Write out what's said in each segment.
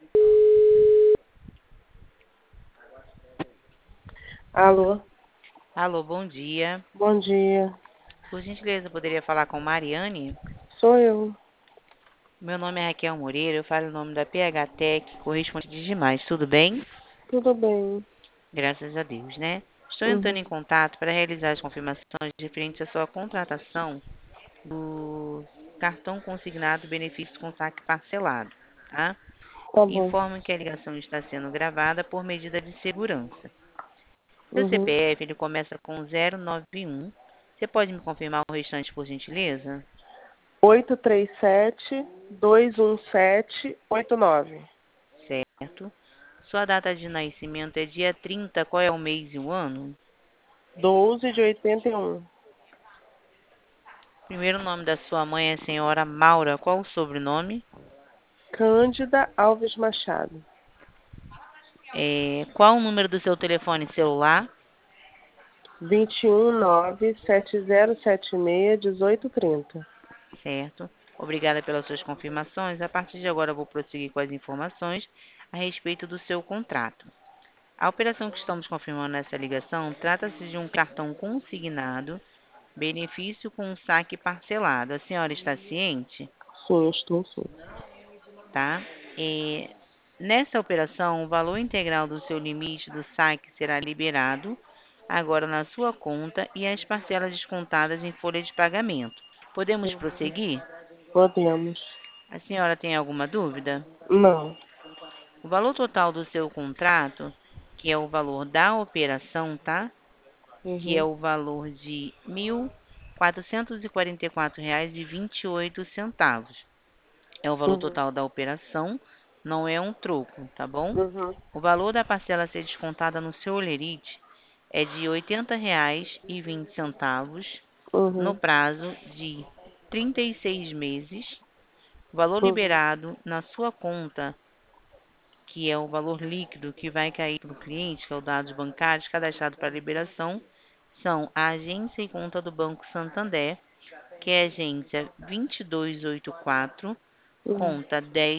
Alô, Alô, bom dia. bom dia. Por gentileza, poderia falar com Mariane? Sou eu. Meu nome é Raquel Moreira, eu falo em nome da PH Tech, correspondente de demais, tudo bem? Tudo bem? Graças a Deus, né? Estou entrando em Uhum. contato para realizar as confirmações referentes à sua contratação do cartão consignado benefício com saque parcelado, tá? Tá bom. Informo que a ligação está sendo gravada por medida de segurança. Seu Uhum. CPF, ele começa com 091. Você pode me confirmar o restante, por gentileza? 837-217-89. Certo. Sua data de nascimento é dia 30. Qual é o mês e o ano? 12 de 81. Primeiro nome da sua mãe é senhora Maura. Qual o sobrenome? Cândida Alves Machado. Qual o número do seu telefone celular? 219-7076-1830. Certo. Obrigada pelas suas confirmações. A partir de agora, eu vou prosseguir com as informações a respeito do seu contrato. A operação que estamos confirmando nessa ligação trata-se de um cartão consignado, benefício com saque parcelado. A senhora está ciente? Sim, estou sim. Tá? E nessa operação, o valor integral do seu limite do saque será liberado agora na sua conta e as parcelas descontadas em folha de pagamento. Podemos Uhum. prosseguir? Podemos. A senhora tem alguma dúvida? Não. O valor total do seu contrato, que é o valor da operação, tá? Que é Uhum. o valor de R$ 1.444,28. É o valor Uhum. total da operação, não é um troco, tá bom? Uhum. O valor da parcela a ser descontada no seu holerite é de R$ 80,20 no Uhum. prazo de 36 meses. O valor Uhum. liberado na sua conta, que é o valor líquido que vai cair para o cliente, que é o dados bancários cadastrado para liberação, são a agência e conta do Banco Santander, que é a agência 2284, Uhum. conta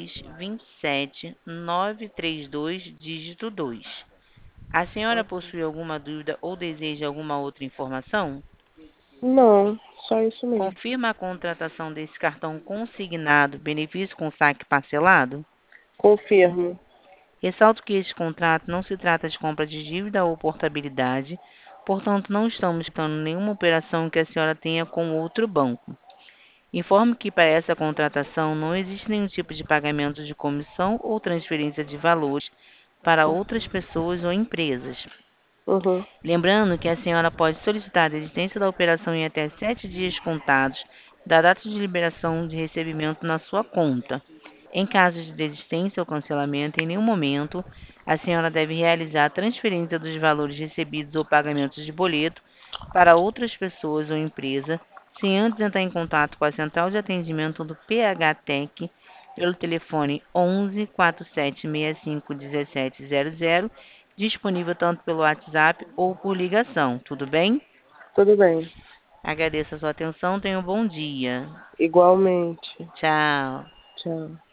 10 27 932, dígito 2. A senhora Ok. possui alguma dúvida ou deseja alguma outra informação? Não, só isso mesmo. Confirma a contratação desse cartão consignado, benefício com saque parcelado? Confirmo. Ressalto que este contrato não se trata de compra de dívida ou portabilidade, portanto, não estamos citando nenhuma operação que a senhora tenha com outro banco. Informo que para essa contratação não existe nenhum tipo de pagamento de comissão ou transferência de valores para outras pessoas ou empresas. Uhum. Lembrando que a senhora pode solicitar a desistência da operação em até 7 dias contados da data de liberação de recebimento na sua conta. Em caso de desistência ou cancelamento, em nenhum momento a senhora deve realizar a transferência dos valores recebidos ou pagamentos de boleto para outras pessoas ou empresa, sem antes entrar em contato com a central de atendimento do PH Tech pelo telefone 11 4765 1700, disponível tanto pelo WhatsApp ou por ligação. Tudo bem? Tudo bem. Agradeço a sua atenção. Tenha um bom dia. Igualmente. Tchau. Tchau.